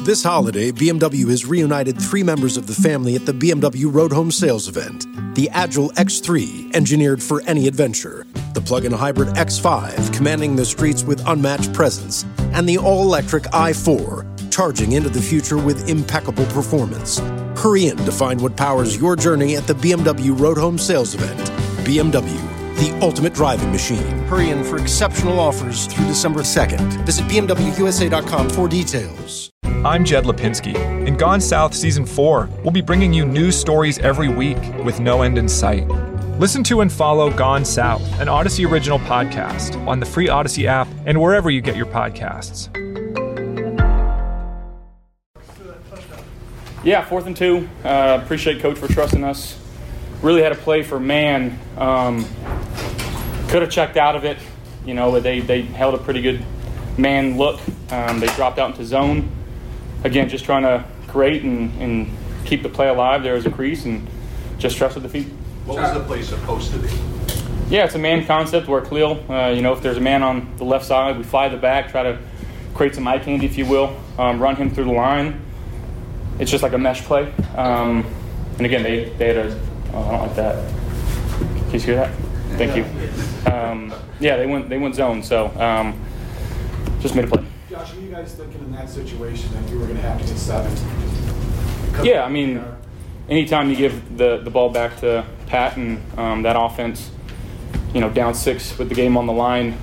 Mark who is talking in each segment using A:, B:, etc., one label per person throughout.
A: This holiday, BMW has reunited 3 members of the family at the BMW Road Home Sales event. The Agile X3, engineered for any adventure. The plug-in hybrid X5, commanding the streets with unmatched presence. And the all-electric i4, charging into the future with impeccable performance. Hurry in to find what powers your journey at the BMW Road Home Sales event. BMW, the ultimate driving machine. Hurry in for exceptional offers through December 2nd. Visit BMWUSA.com for details.
B: I'm Jed Lipinski. In Gone South Season 4, we'll be bringing you news stories every week with no end in sight. Listen to and follow Gone South, an Odyssey original podcast, on the free Odyssey app and wherever you get your podcasts.
C: Yeah, 4th and 2. Appreciate Coach for trusting us. Really had a play for man. Could have checked out of it. You know, they held a pretty good man look. They dropped out into zone. Again, just trying to create and keep the play alive. There was a crease and just trusted the feet.
D: What was the play supposed to be?
C: Yeah, it's a man concept where Khalil, if there's a man on the left side, we fly the back, try to create some eye candy, if you will, run him through the line. It's just like a mesh play. And again, they had a, I don't like that. Can you hear that? Thank you. They went zone, so just made a play.
E: Josh, were you guys thinking in that situation that you were going to have to get 7?
C: Yeah, I mean, anytime you give the ball back to Pat and that offense, down 6 with the game on the line,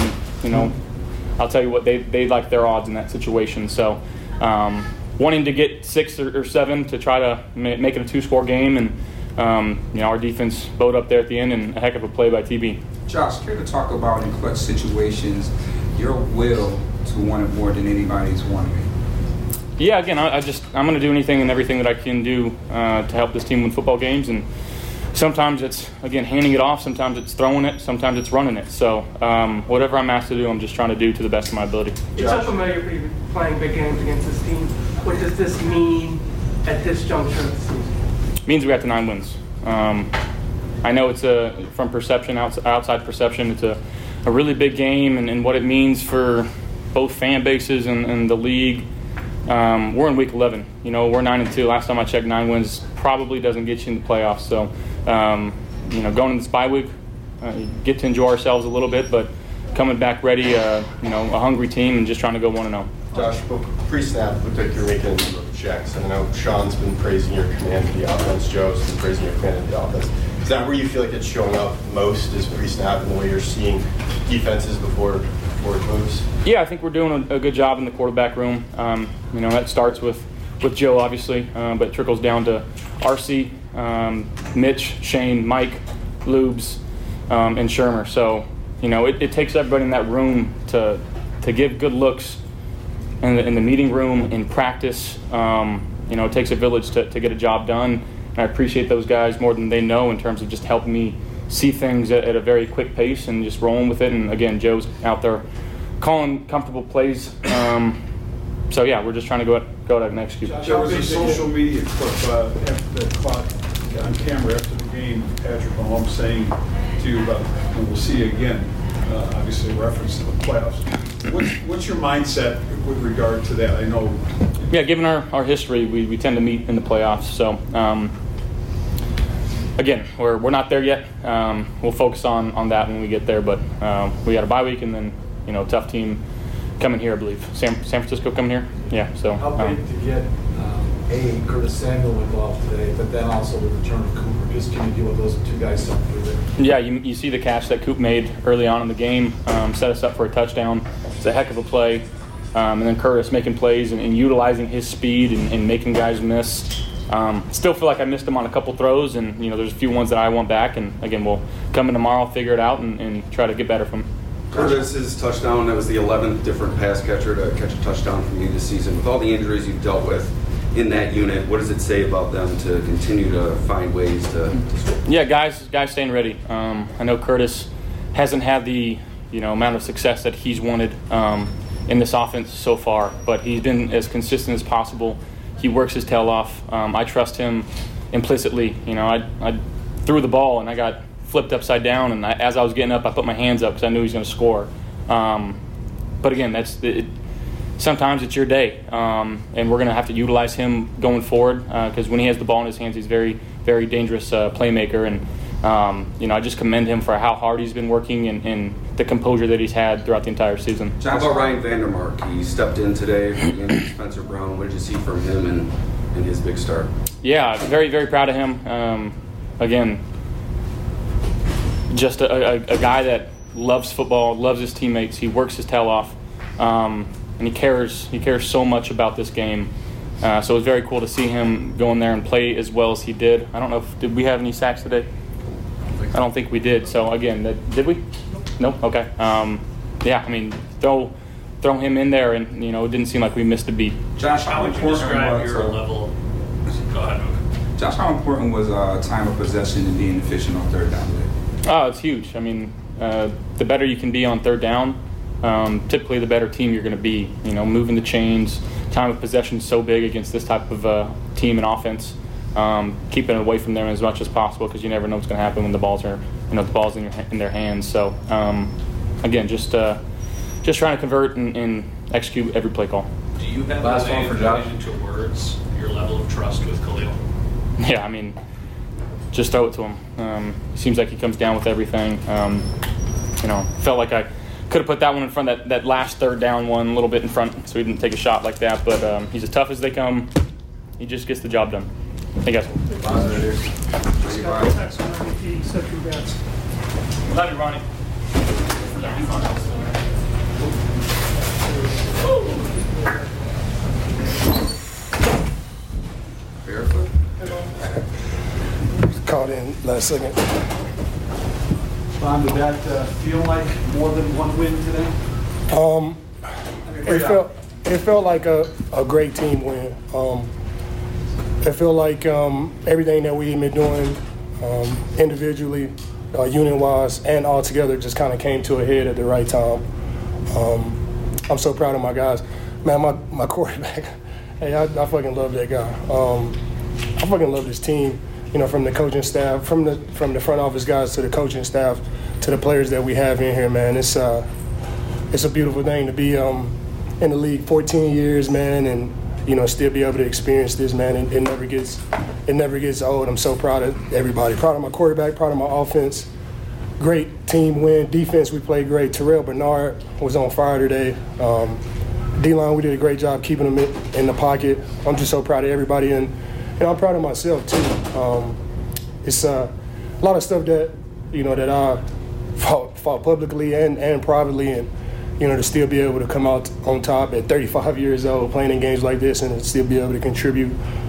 C: I'll tell you what, they like their odds in that situation. So wanting to get 6 or 7 to try to make it a 2-score game, and our defense bowed up there at the end, and a heck of a play by TB.
F: Josh, care to talk about in clutch situations your will to want it more than anybody's wanting it?
C: Yeah, again, I'm going to do anything and everything that I can do to help this team win football games. And sometimes it's, again, handing it off. Sometimes it's throwing it. Sometimes it's running it. So whatever I'm asked to do, I'm just trying to do to the best of my ability.
G: It's so familiar for you playing big games against this team. What does this mean at this juncture of the season?
C: It means we got to 9 wins. I know it's from perception, outside perception, it's a really big game, and what it means for both fan bases and the league. We're in week 11. We're 9-2. Last time I checked, 9 wins probably doesn't get you in the playoffs. So, going into this bye week, get to enjoy ourselves a little bit, but coming back ready, a hungry team and just trying to go 1-0.
H: Josh, pre-snap, looked like you're making checks. And I know Sean's been praising your command of the offense. Joe's been praising your command of the offense. Is that where you feel like it's showing up most, is pre-snap, and the way you're seeing defenses before it moves? Yeah,
C: I think we're doing a good job in the quarterback room. That starts with Joe, obviously, but it trickles down to RC, Mitch, Shane, Mike, Lubes, and Shermer. So, it takes everybody in that room to give good looks in the meeting room, in practice. It takes a village to get a job done. And I appreciate those guys more than they know in terms of just helping me see things at a very quick pace and just rolling with it. And again, Joe's out there calling comfortable plays. We're just trying to go out and execute.
E: There was a social media clip that caught on camera after the game, Patrick Mahomes saying to you, we'll see you again, obviously a reference to the playoffs. What's your mindset with regard to that? I know.
C: Yeah, given our history, we tend to meet in the playoffs. So, again, we're not there yet. We'll focus on that when we get there. But we got a bye week, and then tough team coming here, I believe. San Francisco coming here. Yeah. So
E: how big to get Curtis Samuel involved today, but then also the return of Cooper. Just can you deal with those 2 guys separately?
C: Yeah, you see the catch that Coop made early on in the game, set us up for a touchdown. It's a heck of a play. And then Curtis making plays and utilizing his speed and making guys miss. Still feel like I missed him on a couple throws, and there's a few ones that I want back. And again, we'll come in tomorrow, figure it out, and try to get better from him.
I: Curtis's touchdown, that was the 11th different pass catcher to catch a touchdown from you this season. With all the injuries you've dealt with in that unit, what does it say about them to continue to find ways to score? Yeah,
C: guys staying ready. I know Curtis hasn't had the amount of success that he's wanted in this offense so far, but he's been as consistent as possible. He works his tail off. I trust him implicitly. I threw the ball and I got flipped upside down, and as I was getting up, I put my hands up because I knew he was going to score. But again, sometimes it's your day, and we're going to have to utilize him going forward because when he has the ball in his hands, he's very, very dangerous playmaker. And I just commend him for how hard he's been working and the composure that he's had throughout the entire season.
I: How about Ryan Vandermark? He stepped in today for Spencer Brown. What did you see from him and his big start?
C: Yeah, very, very proud of him. Again, just a guy that loves football, loves his teammates. He works his tail off, and he cares so much about this game. So it was very cool to see him go in there and play as well as he did. I don't know did we have any sacks today? I don't think we did. So again, did we? Nope. Okay. Throw him in there, and it didn't seem like we missed a beat.
J: Josh, how would you describe your level? Go ahead.
F: Josh, how important was time of possession and being efficient on third down today?
C: Oh, it's huge. The better you can be on third down, typically the better team you're going to be. Moving the chains, time of possession is so big against this type of team and offense. Keeping it away from them as much as possible because you never know what's going to happen when the ball's in their hands. So again, just trying to convert and execute every play call.
J: Do you have a way of putting into words your level of trust with Khalil?
C: Yeah, just throw it to him. Seems like he comes down with everything. Felt like I could have put that one in front, that last third down one a little bit in front, so he didn't take a shot like that. But he's as tough as they come. He just gets the job done. Hey, guys. Love you, Ronnie.
I: Barefoot?
K: Caught in last second.
E: Ron, did that feel like more than one win today?
K: It felt like a great team win. It felt like everything that we've been doing individually, unit-wise, and all together just kind of came to a head at the right time. I'm so proud of my guys. Man, my quarterback, hey, I fucking love that guy. I fucking love this team, from the coaching staff, from the front office guys to the coaching staff to the players that we have in here, man. It's a beautiful thing to be in the league 14 years, man, and still be able to experience this, man. It never gets old. I'm so proud of everybody. Proud of my quarterback, proud of my offense. Great team win. Defense, we played great. Terrell Bernard was on fire today. D-line, we did a great job keeping them in the pocket. I'm just so proud of everybody, and I'm proud of myself too. It's a lot of stuff that that I fought publicly and privately, and to still be able to come out on top at 35 years old, playing in games like this, and still be able to contribute.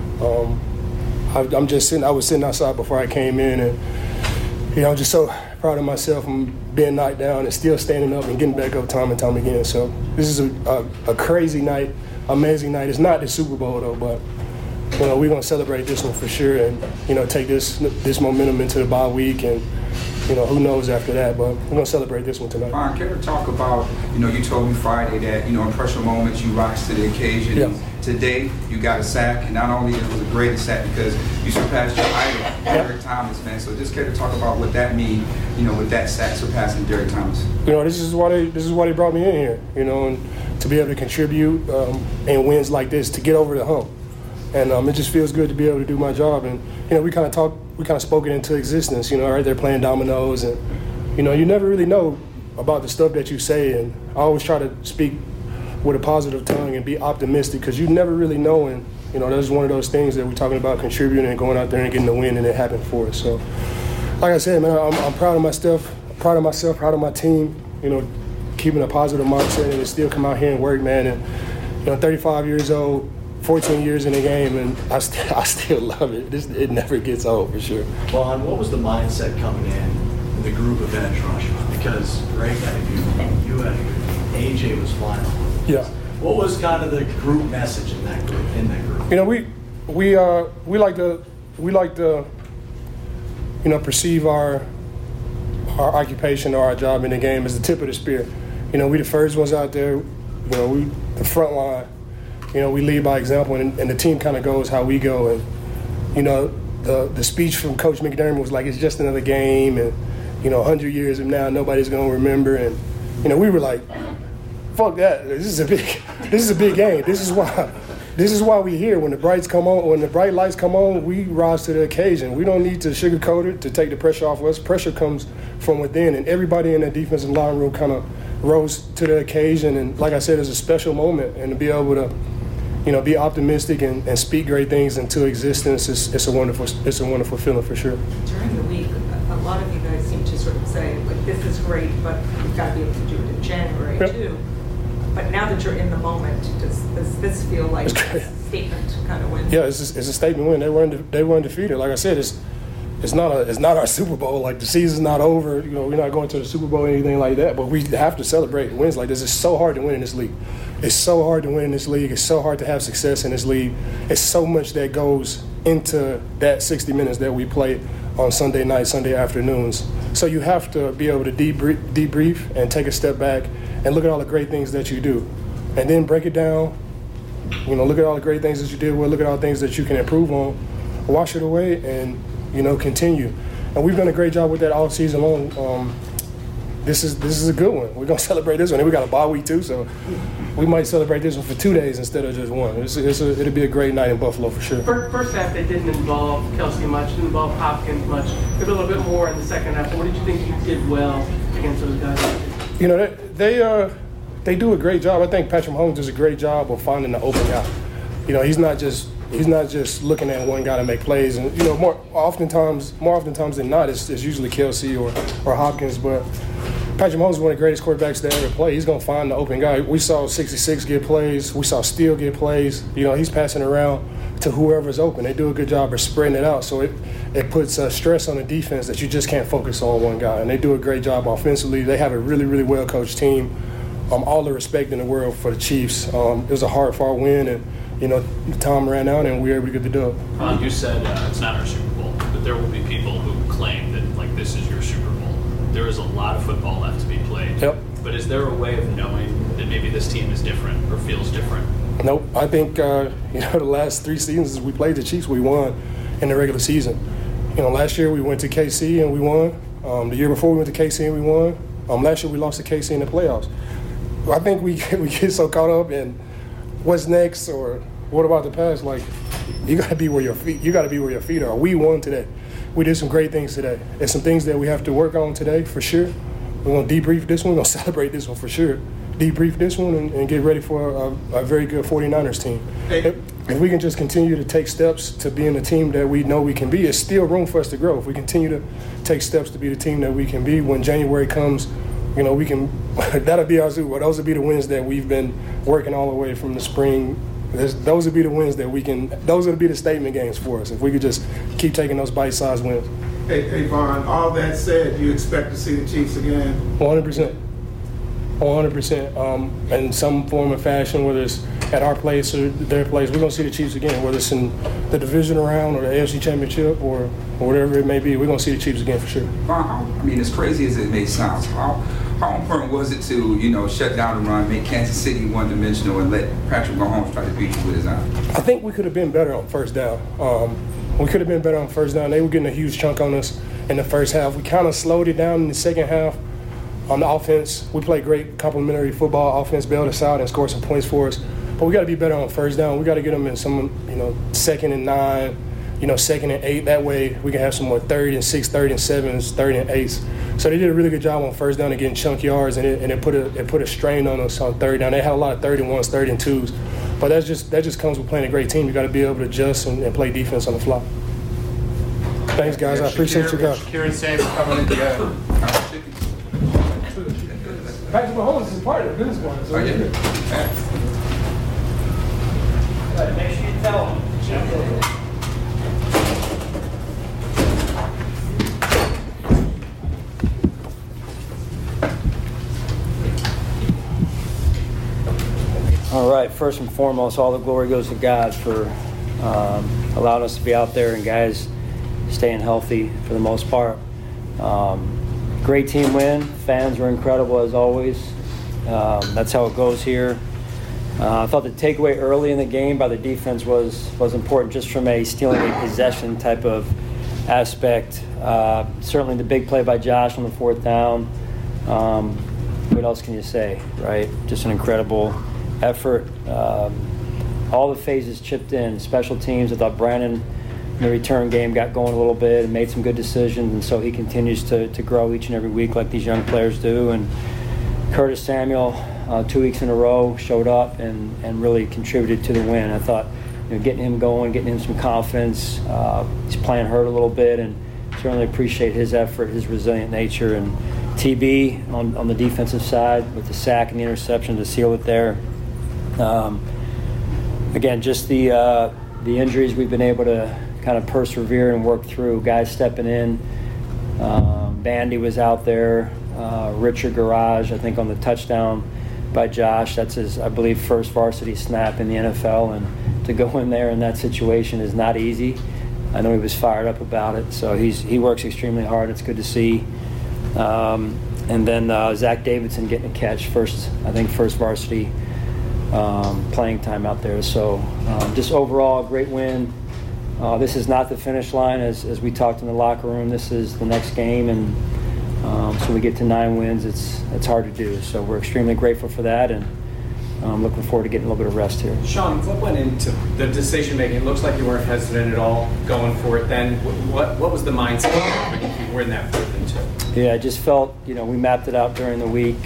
K: I was sitting outside before I came in, and I'm just so proud of myself from being knocked down and still standing up and getting back up time and time again. So this is a crazy night, amazing night. It's not the Super Bowl though, but we're gonna celebrate this one for sure, and take this momentum into the bye week, and who knows after that, but we're gonna celebrate this one tonight.
F: Ron, can we talk about, you told me Friday that, in pressure moments you rise to the occasion.
K: Yeah.
F: Today you got a sack, and not only it was a great sack because you surpassed your idol, Derek Thomas, man. So just care to talk about what that means, with that sack surpassing Derek Thomas.
K: This is why they brought me in here, and to be able to contribute in wins like this, to get over the hump. And it just feels good to be able to do my job. And, we kind of spoke it into existence, right there playing dominoes. And, you never really know about the stuff that you say. And I always try to speak with a positive tongue and be optimistic because you never really know. And, that's one of those things that we're talking about, contributing and going out there and getting the win, and it happened for us. So, like I said, man, I'm proud of my stuff, proud of myself, proud of my team, keeping a positive mindset and still come out here and work, man. And, 35 years old, 14 years in the game, and I still love it. It never gets old, for sure.
L: Vaughn, what was the mindset coming in the group of edge rush? Because Greg had you had AJ was flying.
K: Yeah.
L: What was kind of the group message in that group?
K: We like to perceive our occupation or our job in the game as the tip of the spear. We the first ones out there. We the front line. We lead by example, and the team kind of goes how we go. And, the speech from Coach McDermott was like, it's just another game, and, 100 years from now, nobody's going to remember. And, we were like, fuck that. This is a this is a big game. This is why we're here. When the bright lights come on, we rise to the occasion. We don't need to sugarcoat it to take the pressure off us. Pressure comes from within, and everybody in that defensive line room kind of rose to the occasion. And like I said, it's a special moment, and to be able to, be optimistic and speak great things into existence, it's a wonderful feeling for sure.
M: During the week, a lot of you guys seem to sort of say, like, this is great, but we've got to be able to do it in January too. But now that you're in the moment, does this feel like a statement kind of win?
K: Yeah, it's a statement win. They were undefeated. Like I said, it's not our Super Bowl. Like, the season's not over. We're not going to the Super Bowl or anything like that. But we have to celebrate wins like this. It's so hard to win in this league. It's so hard to win in this league. It's so hard to have success in this league. It's so much that goes into that 60 minutes that we play on Sunday nights, Sunday afternoons. So you have to be able to debrief and take a step back and look at all the great things that you do, and then break it down. Look at all the great things that you did well, look at all the things that you can improve on, wash it away, and continue. And we've done a great job with that all season long. This is a good one. We're gonna celebrate this one, and we got a bye week too, so we might celebrate this one for 2 days instead of just one. It'll be a great night in Buffalo for sure.
G: First half, they didn't involve Kelce much, didn't involve Hopkins much. Maybe a little bit more in the second half. What did you think you did well against those guys?
K: They do a great job. I think Patrick Mahomes does a great job of finding the open guy. He's not just looking at one guy to make plays. And more often times than not, it's usually Kelce or Hopkins. But Patrick Mahomes is one of the greatest quarterbacks to ever play. He's gonna find the open guy. We saw 66 get plays. We saw Steele get plays. He's passing around to whoever's open. They do a good job of spreading it out. So it puts stress on the defense that you just can't focus on one guy. And they do a great job offensively. They have a really, really well-coached team. All the respect in the world for the Chiefs. It was a hard-fought win, and time ran out, and we were able to get the dub.
J: Ron, you said it's not our Super Bowl, but there will be people who claim that, like, this is your Super Bowl. There is a lot of football left to be played.
K: Yep.
J: But is there a way of knowing that maybe this team is different or feels different?
K: Nope. I think, the last 3 seasons we played the Chiefs, we won in the regular season. Last year we went to KC and we won. The year before we went to KC and we won. Last year we lost to KC in the playoffs. I think we get so caught up in what's next or what about the past. Like, you got to be where your feet are. We won today. We did some great things today. There's some things that we have to work on today for sure. We're going to debrief this one. We're going to celebrate this one for sure. Debrief this one and get ready for a very good 49ers team. If we can just continue to take steps to being the team that we know we can be, there's still room for us to grow. If we continue to take steps to be the team that we can be, when January comes, we can. That'll be our Super Bowl. Those will be the wins that we've been working all the way from the spring. Those will be the wins that we can. Those will be the statement games for us. If we could just keep taking those bite-sized wins.
N: Hey, Vaughn. All that said, you expect to see the Chiefs again?
K: 100%. 100%. In some form or fashion, whether it's at our place or their place, we're gonna see the Chiefs again. Whether it's in the division round or the AFC Championship or whatever it may be, we're gonna see the Chiefs again for sure.
F: As crazy as it may sound, how important was it to, shut down the run, make Kansas City one-dimensional, and let Patrick Mahomes try to beat you with his arm?
K: I think we could have been better on first down. We could have been better on first down. They were getting a huge chunk on us in the first half. We kind of slowed it down in the second half. On the offense, we played great complementary football. Offense bailed us out and scored some points for us. But we got to be better on first down. We got to get them in some, 2nd and 9, 2nd and 8. That way we can have some more 3rd and 6, 3rd and 7s, 3rd and 8s. So they did a really good job on first down and getting chunk yards, and it put a strain on us on 3rd down. They had a lot of 3rd and 1s, 3rd and 2s. But that just comes with playing a great team. You got to be able to adjust and play defense on the fly. Thanks, guys. I appreciate you guys.
J: Shakir and Sam for coming in together.
K: Patrick Mahomes is part of this one. So
F: yeah.
G: Make sure you tell them.
O: All right, first and foremost, all the glory goes to God for allowing us to be out there and guys staying healthy for the most part. Great team win. Fans were incredible as always. That's how it goes here. I thought the takeaway early in the game by the defense was important just from a stealing a possession type of aspect. Certainly the big play by Josh on the 4th down. What else can you say, right? Just an incredible effort. All the phases chipped in. Special teams, I thought Brandon in the return game got going a little bit and made some good decisions, and so he continues to grow each and every week like these young players do. And Curtis Samuel, 2 weeks in a row, showed up and really contributed to the win. I thought, getting him going, getting him some confidence. He's playing hurt a little bit, and certainly appreciate his effort, his resilient nature. And TB on the defensive side with the sack and the interception to seal it there. Again, just the injuries we've been able to kind of persevere and work through. Guys stepping in. Bandy was out there. Richard Garage, I think, on the touchdown by Josh. That's his, I believe, first varsity snap in the NFL, and to go in there in that situation is not easy. I know he was fired up about it, so he works extremely hard. It's good to see. And then Zach Davidson getting a catch, first varsity playing time out there. So just overall, a great win. This is not the finish line, as we talked in the locker room. This is the next game, and so we get to 9 wins. It's hard to do. So we're extremely grateful for that, and looking forward to getting a little bit of rest here.
P: Sean, what went into the decision making? It looks like you weren't hesitant at all going for it then. What was the mindset when you were in that 4th and 2?
O: Yeah, I just felt, we mapped it out during the week,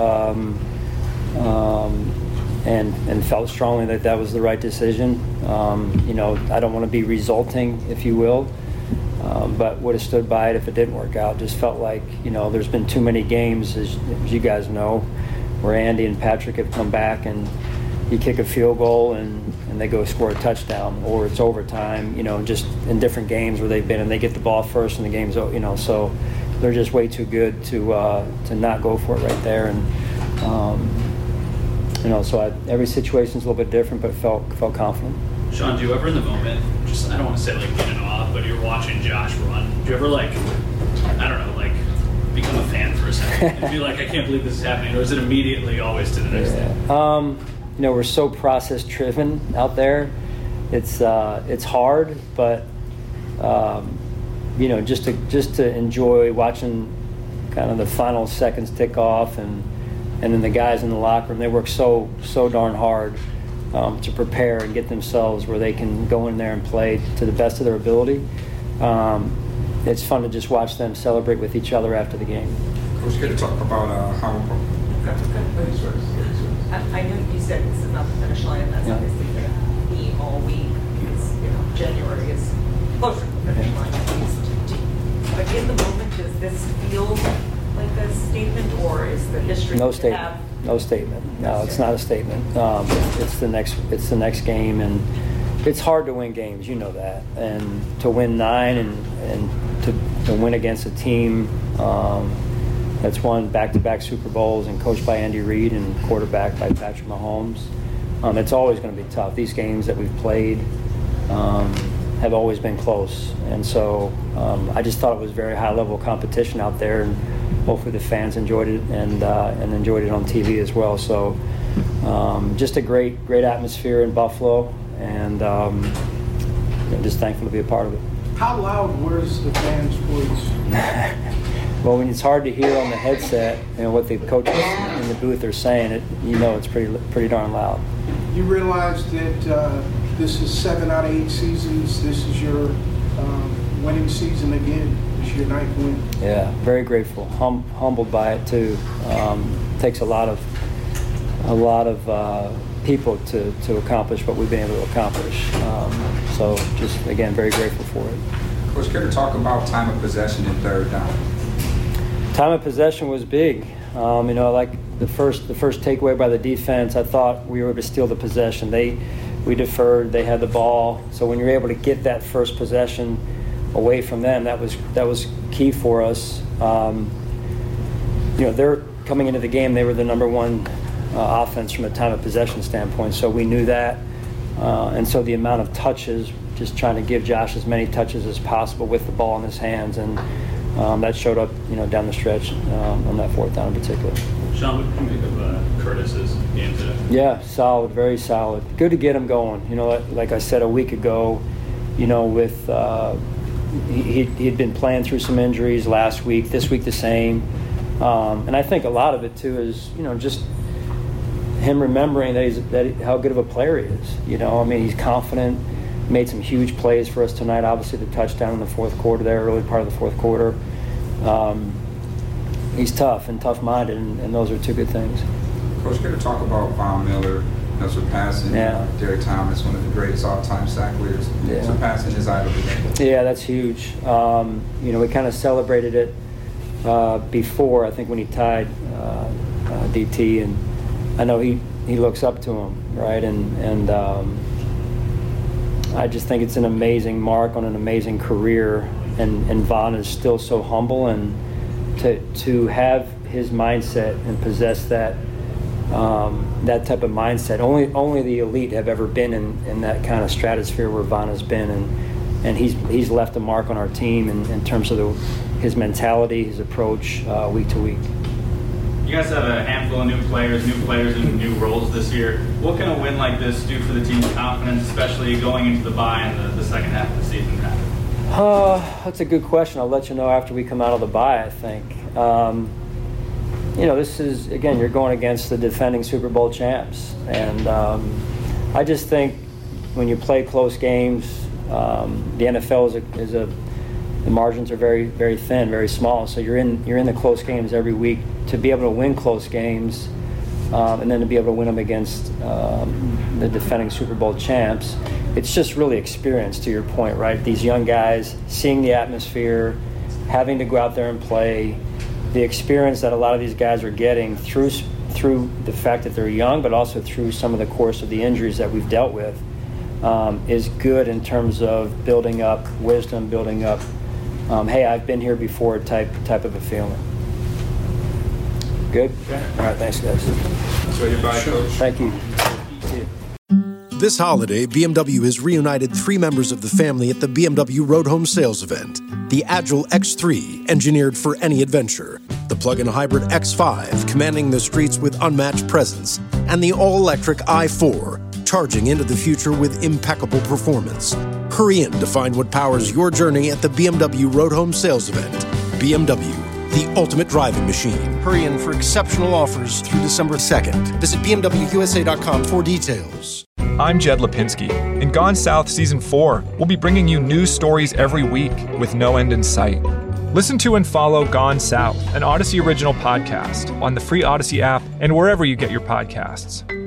O: and felt strongly that was the right decision. I don't want to be resulting, if you will, but would have stood by it if it didn't work out. Just felt like, there's been too many games, as you guys know, where Andy and Patrick have come back and you kick a field goal and they go score a touchdown, or it's overtime, just in different games where they've been and they get the ball first and the game's, so they're just way too good to not go for it right there. And, so every situation's a little bit different, but felt confident.
J: Sean, do you ever in the moment, just, I don't want to say like getting off, but you're watching Josh run, do you ever become a fan for a second and be like, I can't believe this is happening, or is it immediately always to the next thing?
O: We're so process driven out there. It's hard, but just to enjoy watching kind of the final seconds tick off, and then the guys in the locker room, they work so darn hard to prepare and get themselves where they can go in there and play to the best of their ability. It's fun to just watch them celebrate with each other after the game.
F: Coach, good to talk about how.
M: I know you said this is not the finish line, and that's obviously the theme all week, because January is closer to the finish line at least. But in the moment, does this feel like a statement, or is the history?
O: No statement. No statement. No, it's not a statement. It's the next game, and it's hard to win games. You know that, and to win 9 and to win against a team that's won back-to-back Super Bowls and coached by Andy Reid and quarterbacked by Patrick Mahomes, it's always going to be tough. These games that we've played have always been close, and so I just thought it was very high-level competition out there, and hopefully the fans enjoyed it and enjoyed it on TV as well. So just a great atmosphere in Buffalo, and just thankful to be a part of it.
N: How loud was the fans' voice?
O: Well, when it's hard to hear on the headset, what the coaches in the booth are saying, it's pretty darn loud.
N: You realize that this is 7 out of 8 seasons. This is your winning season again. This is your 9th win.
O: Yeah, very grateful, humbled by it too. Takes a lot of people to accomplish what we've been able to accomplish. So just again, very grateful for it.
F: Coach, care to talk about time of possession in 3rd down?
O: Time of possession was big. Like the first takeaway by the defense, I thought we were able to steal the possession. We deferred. They had the ball. So when you're able to get that first possession away from them, that was key for us. They're coming into the game. They were the number 1 offense from a time of possession standpoint. So we knew that, and so the amount of touches, just trying to give Josh as many touches as possible with the ball in his hands, and that showed up, down the stretch on that 4th down in particular.
J: Sean, what did you make of Curtis's game today?
O: Yeah, solid, very solid. Good to get him going. Like I said a week ago, with he'd been playing through some injuries last week. This week the same, and I think a lot of it too is just him remembering how good of a player he is. You know, I mean, he's confident. Made some huge plays for us tonight. Obviously, the touchdown in the fourth quarter there, early part of the fourth quarter. He's tough and tough-minded, and those are two good things.
F: Coach, can you talk about Von Miller surpassing Derek Thomas, one of the greatest all-time sack leaders, surpassing his idol today?
O: Yeah, that's huge. You know, we kind of celebrated it before, I think, when he tied DT, and I know he looks up to him, right? And I just think it's an amazing mark on an amazing career, and Von is still so humble, and to have his mindset and possess that type of mindset. Only the elite have ever been in that kind of stratosphere where Von has been, and he's left a mark on our team in terms of his mentality, his approach week to week.
Q: You guys have a handful of new players in new roles this year. What can a win like this do for the team's confidence, especially going into the bye and the second half of the season?
O: That's a good question. I'll let you know after we come out of the bye, I think. You know, this is, again, you're going against the defending Super Bowl champs. And I just think when you play close games, the NFL the margins are very, very thin, very small. So you're in the close games every week. To be able to win close games and then to be able to win them against the defending Super Bowl champs, it's just really experience, to your point, right? These young guys, seeing the atmosphere, having to go out there and play, the experience that a lot of these guys are getting through the fact that they're young, but also through some of the course of the injuries that we've dealt with, is good in terms of building up wisdom, building up, hey, I've been here before type of a feeling. Good? Okay. All right, thanks, guys.
F: So you're bye, Coach.
O: Thank you.
A: This holiday, BMW has reunited 3 members of the family at the BMW Road Home Sales Event. The Agile X3, engineered for any adventure. The plug-in hybrid X5, commanding the streets with unmatched presence. And the all-electric i4, charging into the future with impeccable performance. Hurry in to find what powers your journey at the BMW Road Home Sales Event. BMW, the ultimate driving machine. Hurry in for exceptional offers through December 2nd. Visit BMWUSA.com for details.
B: I'm Jed Lipinski. In Gone South Season 4, we'll be bringing you news stories every week with no end in sight. Listen to and follow Gone South, an Odyssey original podcast, on the free Odyssey app and wherever you get your podcasts.